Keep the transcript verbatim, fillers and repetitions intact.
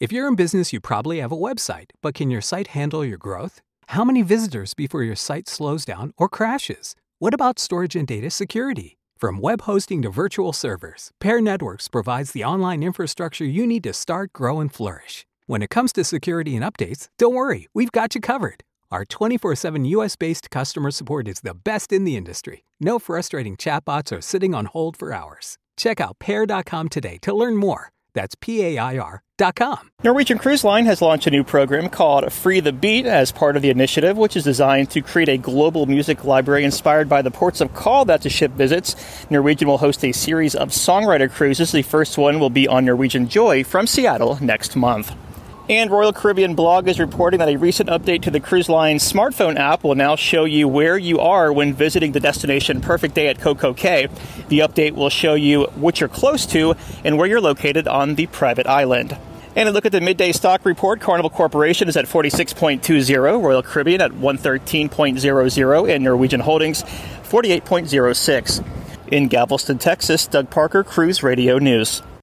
If you're in business, you probably have a website, but can your site handle your growth? How many visitors before your site slows down or crashes? What about storage and data security? From web hosting to virtual servers, Pair Networks provides the online infrastructure you need to start, grow, and flourish. When it comes to security and updates, don't worry, we've got you covered. Our twenty-four seven U S-based customer support is the best in the industry. No frustrating chatbots or sitting on hold for hours. Check out pair dot com today to learn more. That's P A I R dot com. Norwegian Cruise Line has launched a new program called Free the Beat as part of the initiative, which is designed to create a global music library inspired by the ports of call that the ship visits. Norwegian will host a series of songwriter cruises. The first one will be on Norwegian Joy from Seattle next month. And Royal Caribbean Blog is reporting that a recent update to the cruise line smartphone app will now show you where you are when visiting the destination Perfect Day at Coco Cay. The update will show you what you're close to and where you're located on the private island. And a look at the midday stock report. Carnival Corporation is at forty-six point two zero, Royal Caribbean at one thirteen point zero zero, and Norwegian Holdings forty-eight point zero six. In Galveston, Texas, Doug Parker, Cruise Radio News.